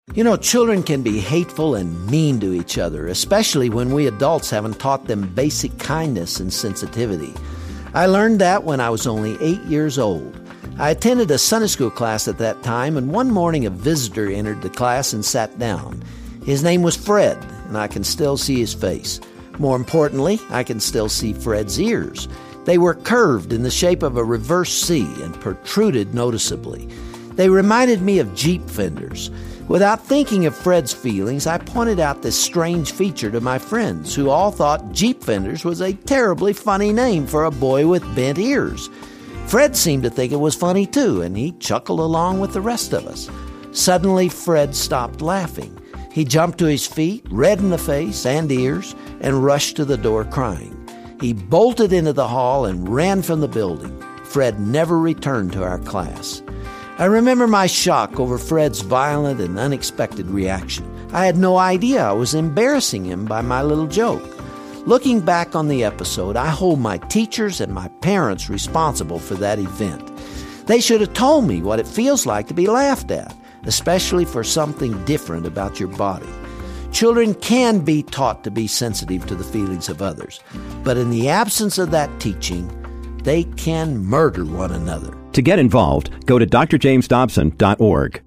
You know, children can be hateful and mean to each other, especially when we adults haven't taught them basic kindness and sensitivity. I learned that when I was only 8 years old. I attended a Sunday school class at that time, and one morning a visitor entered the class and sat down. His name was Fred, and I can still see his face. More importantly, I can still see Fred's ears. They were curved in the shape of a reverse C and protruded noticeably. They reminded me of Jeep fenders. Without thinking of Fred's feelings, I pointed out this strange feature to my friends, who all thought Jeep fenders was a terribly funny name for a boy with bent ears. Fred seemed to think it was funny too, and he chuckled along with the rest of us. Suddenly, Fred stopped laughing. He jumped to his feet, red in the face and ears, and rushed to the door crying. He bolted into the hall and ran from the building. Fred never returned to our class. I remember my shock over Fred's violent and unexpected reaction. I had no idea I was embarrassing him by my little joke. Looking back on the episode, I hold my teachers and my parents responsible for that event. They should have told me what it feels like to be laughed at, especially for something different about your body. Children can be taught to be sensitive to the feelings of others, but in the absence of that teaching, they can murder one another. To get involved, go to drjamesdobson.org.